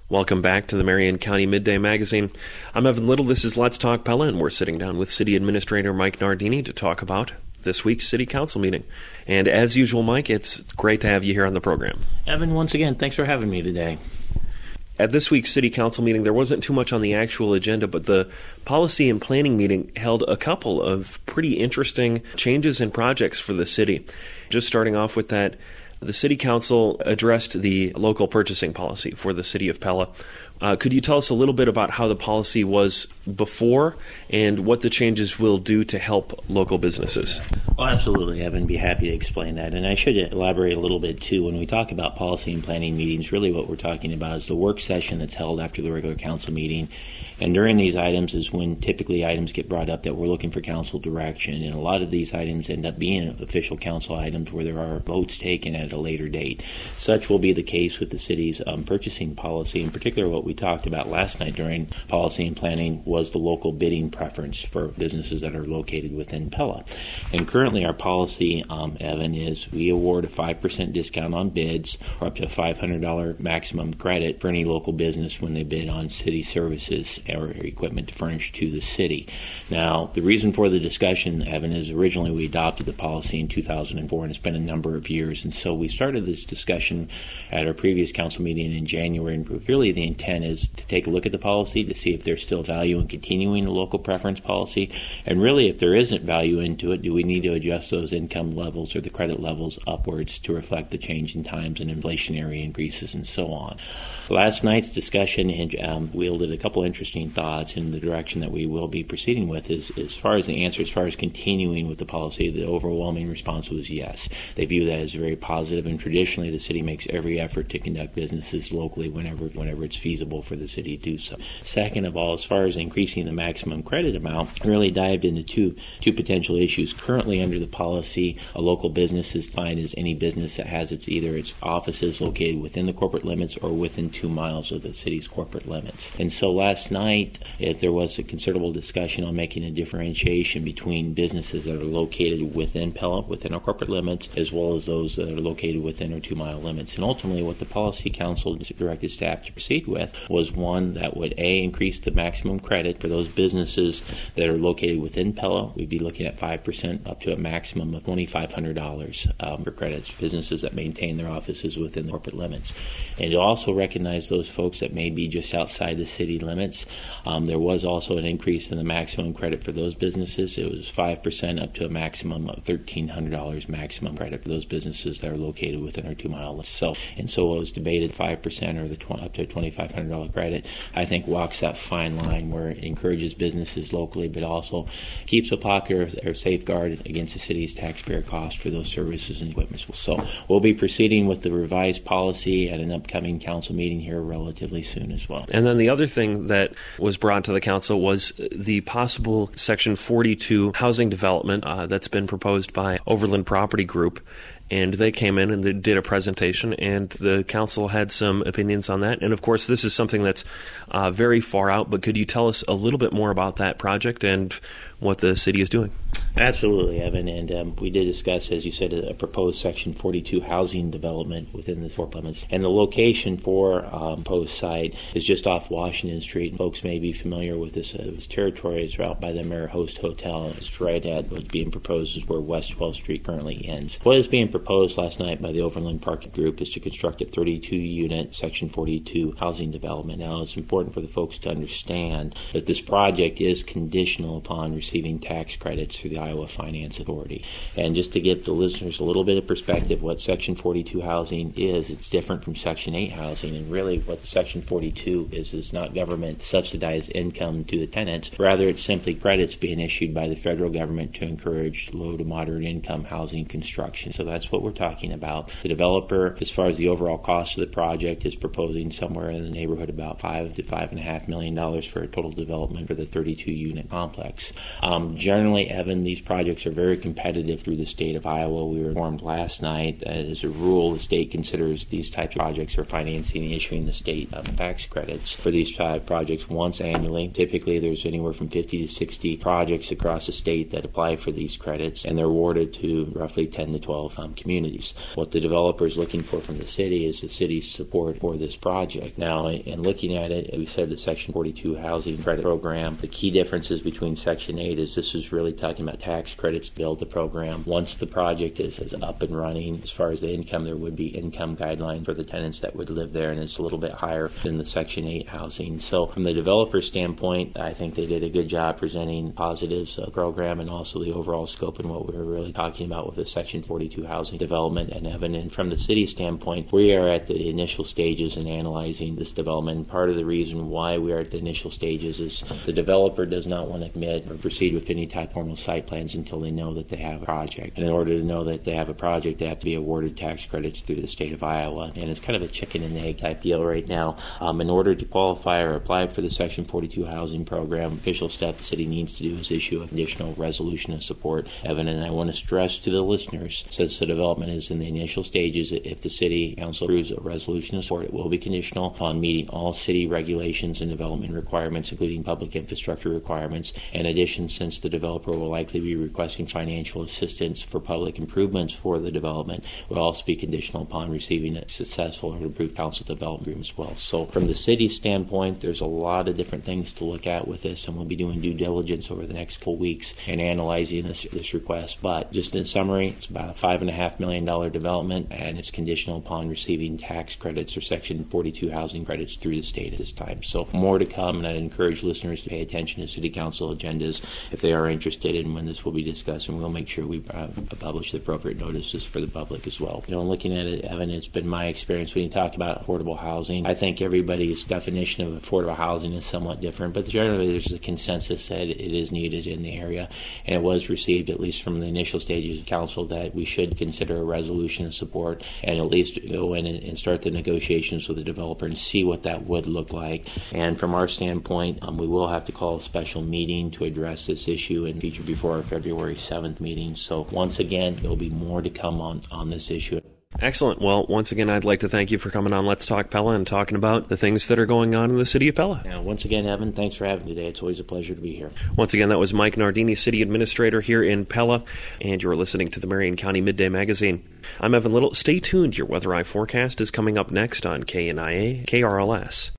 Welcome back to the Marion County Midday Magazine. I'm Evan Little. This is Let's Talk Pella, and we're sitting down with City Administrator Mike Nardini to talk about this week's City Council meeting. And as usual, Mike, it's great to have you here on the program. Evan, once again, thanks for having me today. At this week's City Council meeting, there wasn't too much on the actual agenda, but the Policy and Planning meeting held a couple of pretty interesting changes and projects for the city. Just starting off with that, the City Council addressed the local purchasing policy for the City of Pella. Could you tell us a little bit about how the policy was before and what the changes will do to help local businesses? Well, absolutely, Evan. Be happy to explain that. And I should elaborate a little bit, too. When we talk about policy and planning meetings, really what we're talking about is the work session that's held after the regular council meeting. And during these items is when typically items get brought up that we're looking for council direction. And a lot of these items end up being official council items where there are votes taken at a later date. Such will be the case with the city's purchasing policy. In particular, what we talked about last night during policy and planning was the local bidding preference for businesses that are located within Pella. And currently our policy, Evan, is we award a 5% discount on bids or up to a $500 maximum credit for any local business when they bid on city services or equipment to furnish to the city. Now, the reason for the discussion, Evan, is originally we adopted the policy in 2004, and it's been a number of years. And so we started this discussion at our previous council meeting in January, and really the intent is to take a look at the policy to see if there's still value in continuing the local preference policy. And really, if there isn't value into it, do we need to adjust those income levels or the credit levels upwards to reflect the change in times and inflationary increases and so on? Last night's discussion wielded a couple interesting thoughts in the direction that we will be proceeding with. Is as far as the answer, as far as continuing with the policy, the overwhelming response was yes. They view that as very positive, and traditionally the city makes every effort to conduct businesses locally whenever it's feasible for the city to do so. Second of all, as far as increasing the maximum credit amount, really dived into two potential issues. Currently under the policy, a local business is defined as any business that has either its offices located within the corporate limits or within 2 miles of the city's corporate limits. And so last night, there was a considerable discussion on making a differentiation between businesses that are located within Pella, within our corporate limits, as well as those that are located within our 2-mile limits. And ultimately, what the Policy Council directed staff to proceed with was one that would, A, increase the maximum credit for those businesses that are located within Pella. We'd be looking at 5% up to a maximum of $2,500 for credits, businesses that maintain their offices within the corporate limits. And to also recognize those folks that may be just outside the city limits. There was also an increase in the maximum credit for those businesses. It was 5% up to a maximum of $1,300 maximum credit for those businesses that are located within our 2-mile list. So what was debated, 5% or up to a $2,500 credit, I think walks that fine line where it encourages businesses locally, but also keeps a pocket or safeguard against the city's taxpayer cost for those services and equipment. So we'll be proceeding with the revised policy at an upcoming council meeting here relatively soon as well. And then the other thing that was brought to the council was the possible Section 42 housing development that's been proposed by Overland Property Group. And they came in and they did a presentation, and the council had some opinions on that. And, of course, this is something that's very far out, but could you tell us a little bit more about that project and what the city is doing? Absolutely, Evan. And we did discuss, as you said, a proposed Section 42 housing development within the Fort Limits. And the location for proposed site is just off Washington Street. Folks may be familiar with this territory. It's out by the Marriott Host Hotel. It's right at what's being proposed is where West 12th Street currently ends. What is being proposed last night by the Overland Park Group is to construct a 32-unit Section 42 housing development. Now, it's important for the folks to understand that this project is conditional upon receiving tax credits through the Iowa Finance Authority. And just to give the listeners a little bit of perspective, what Section 42 housing is, it's different from Section 8 housing. And really what Section 42 is not government subsidized income to the tenants. Rather, it's simply credits being issued by the federal government to encourage low to moderate income housing construction. So that's what we're talking about. The developer, as far as the overall cost of the project, is proposing somewhere in the neighborhood about $5 to $5.5 million for a total development for the 32-unit complex. Generally, Evan, these projects are very competitive through the state of Iowa. We were informed last night that as a rule, the state considers these types of projects for financing and issuing the state tax credits for these projects once annually. Typically, there's anywhere from 50 to 60 projects across the state that apply for these credits, and they're awarded to roughly 10 to 12 communities. What the developer is looking for from the city is the city's support for this project. Now, in looking at it, we said the Section 42 housing credit program, the key differences between Section 8 is this is really talking about tax credits to build the program. Once the project is up and running, as far as the income, there would be income guidelines for the tenants that would live there, and it's a little bit higher than the Section 8 housing. So from the developer standpoint, I think they did a good job presenting positives of the program and also the overall scope and what we were really talking about with the Section 42 housing development. And Evan, and from the city standpoint, we are at the initial stages in analyzing this development. Part of the reason why we are at the initial stages is the developer does not want to commit or proceed with any type of formal site plans until they know that they have a project. And in order to know that they have a project, they have to be awarded tax credits through the state of Iowa. And it's kind of a chicken and egg type deal right now. In order to qualify or apply for the Section 42 housing program, official step the city needs to do is issue a conditional resolution of support. Evan, and I want to stress to the listeners, since the development is in the initial stages, if the city council approves a resolution of support, it will be conditional upon meeting all city regulations and development requirements, including public infrastructure requirements. In addition, since the developer will likely be requesting financial assistance for public improvements for the development, it will also be conditional upon receiving a successful and approved council development agreement as well. So from the city's standpoint, there's a lot of different things to look at with this, and we'll be doing due diligence over the next couple weeks and analyzing this request. But just in summary, it's about a $5.5 million development, and it's conditional upon receiving tax credits or Section 42 housing credits through the state at this time. So more to come, and I encourage listeners to pay attention to city council agendas if they are interested in when this will be discussed, and we'll make sure we publish the appropriate notices for the public as well. Looking at it, Evan, it's been my experience when you talk about affordable housing. I think everybody's definition of affordable housing is somewhat different, but generally there's a consensus that it is needed in the area, and it was received, at least from the initial stages of council, that we should consider a resolution of support and at least go in and start the negotiations with the developer and see what that would look like. And from our standpoint, we will have to call a special meeting to address this issue and feature before our February 7th meeting. So once again, there will be more to come on this issue. Excellent. Well, once again, I'd like to thank you for coming on Let's Talk Pella and talking about the things that are going on in the city of Pella. Now, once again, Evan, thanks for having me today. It's always a pleasure to be here. Once again, that was Mike Nardini, City Administrator here in Pella, and you're listening to the Marion County Midday Magazine. I'm Evan Little. Stay tuned. Your Weather Eye forecast is coming up next on KNIA KRLS.